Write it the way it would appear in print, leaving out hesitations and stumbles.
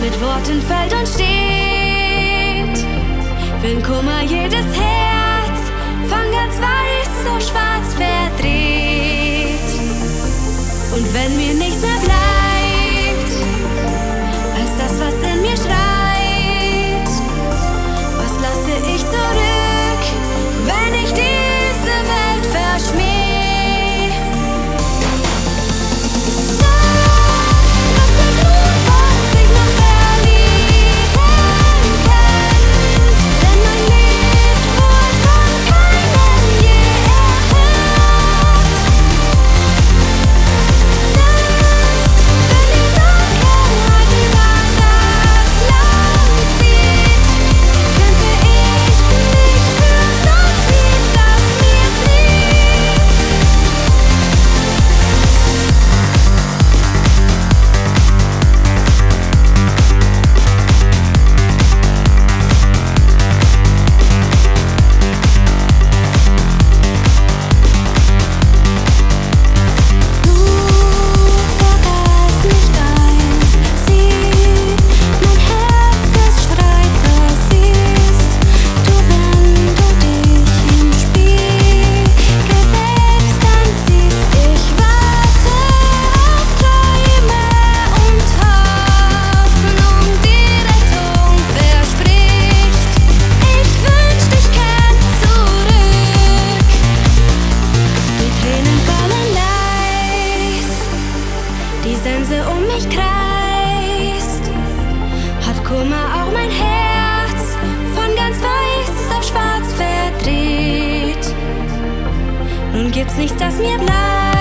mit Worten fällt und steht. Wenn Kummer jedes Herz von ganz weiß auf schwarz verdreht. Und wenn mir nichts mehr bleibt als das, was in mir schreit, was lasse ich zurück, wenn ich diese Welt verschmäh? Die Sense um mich kreist, hat Kummer auch mein Herz von ganz weiß auf schwarz verdreht. Nun gibt's nichts, das mir bleibt.